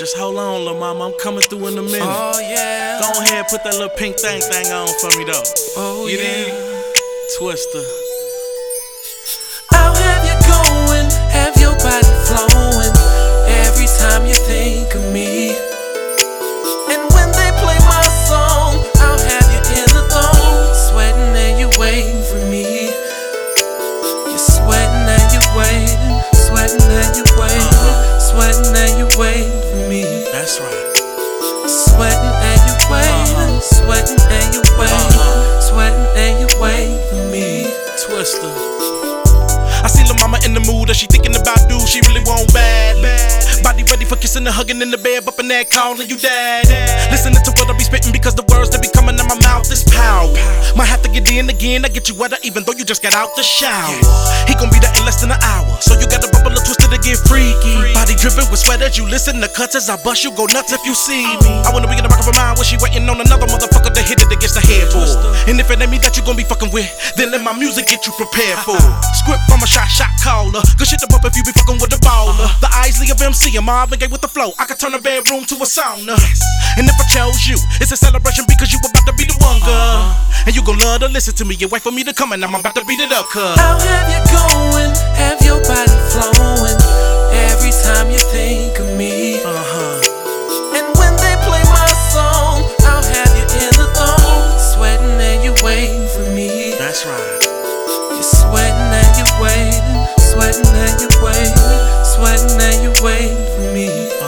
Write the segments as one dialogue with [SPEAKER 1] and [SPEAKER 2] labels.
[SPEAKER 1] Just hold on, lil' mama, I'm coming through in a minute.
[SPEAKER 2] Oh yeah.
[SPEAKER 1] Go ahead, put that little pink thing on for me though.
[SPEAKER 2] Oh
[SPEAKER 1] Get
[SPEAKER 2] yeah.
[SPEAKER 1] in, Twista.
[SPEAKER 2] I'll have you going, have your body flowing every time you think of me. And when they play my song, I'll have you in the thong, sweating and you waiting for me. You're sweating and you waiting, sweating and you waiting, sweating and you waiting for me.
[SPEAKER 1] That's right.
[SPEAKER 2] Sweating and you waiting, sweating and you waiting, sweating and you waiting for me.
[SPEAKER 1] Twista. I see lil' mama in the mood that she thinking about dude she really want bad. Body ready for kissing and hugging in the bed, up in there calling you dad. Listening to what I be spitting because the words that be coming out my mouth is power. Might have to get in again, I get you wetter even though you just got out the shower. He gon' be there in less than an hour, so you gotta bubble a twister to get freaky. Body dripping with sweat as you listen to cuts as I bust, you go nuts if you see me. I wanna be in the back of her mind when she waiting on another motherfucker to hit it against the headboard. And if it ain't me that you gon' be fucking with, then let my music get you prepared for. Script from a shot caller, good shit to bump if you be fucking with a baller. The Isley of MC, I'm Marvin Gaye with the flow. I could turn a bedroom to a sauna. And if I chose you, it's a celebration because you about to be the one, girl. And you gon' love to listen to me. You wait for me to come and I'm about to beat it up, cuz
[SPEAKER 2] I'll have you going, have your body flowing every time you think of me. And when they play my song, I'll have you in the thong, sweating and you waiting for me.
[SPEAKER 1] That's right.
[SPEAKER 2] You're sweating and you waiting, sweating and you waiting, sweating and you waiting for me.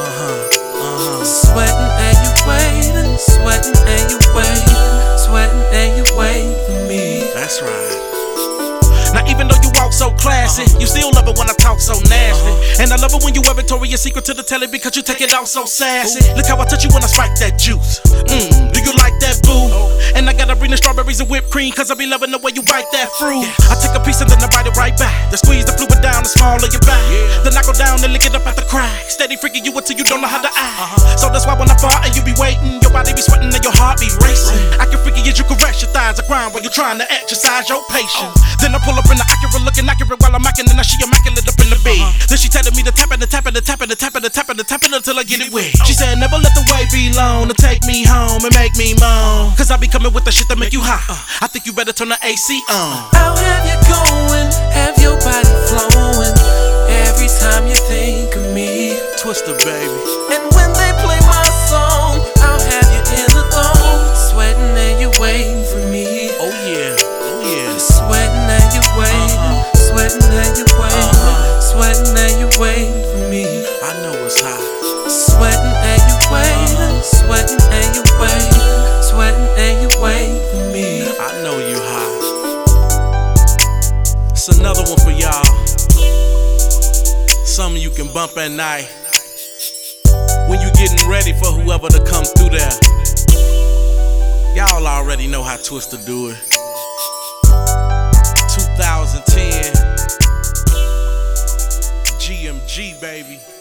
[SPEAKER 2] Sweating and you waiting, sweating and you waiting, sweating and you waiting for me.
[SPEAKER 1] That's right. Now even though you walk so classy, you still love it when I talk so nasty. And I love it when you wear Victoria's Secret to the telly because you take it out so sassy. Look how I touch you when I spike that juice. Do you like that, boo? And I gotta bring the strawberries and whipped cream cause I be loving the way you bite that fruit. I take a piece and then I bite it right back. Then squeeze the fluid down the small of your back. Then I go down and lick it up at the crack. Steady freaking you until you don't know how to act. So that's why when I fart and you be waiting, your body be sweating and your heart be racing. I can freaky as you caress your thighs or grind while you're trying to exercise your patience. Then I pull up in the Acura looking accurate while I'm macking and now she immaculate up in the bed. Then she telling me to tap it, to tap it, to tap it, to tap it, to tap it, to tap it until I get it wet. She said never let the wait be long to take me home and make me moan. Cause I be coming with the shit that make you hot. I think you better turn the AC on.
[SPEAKER 2] I'll have you going, have your body flowing every time you think of me.
[SPEAKER 1] Twista, baby.
[SPEAKER 2] And when they play my song, I'll have you in the thong, sweating and you waiting for me.
[SPEAKER 1] Oh yeah, oh yeah.
[SPEAKER 2] You're sweating and you waiting, sweating and you waiting, sweating and you waiting for me.
[SPEAKER 1] I know it's hot.
[SPEAKER 2] Sweating and you waiting, sweating and you waiting, sweating and you waiting for me.
[SPEAKER 1] I know you hot. It's another one for y'all. Something you can bump at night when you getting ready for whoever to come through there. Y'all already know how Twista do it. 2010 GMG, baby.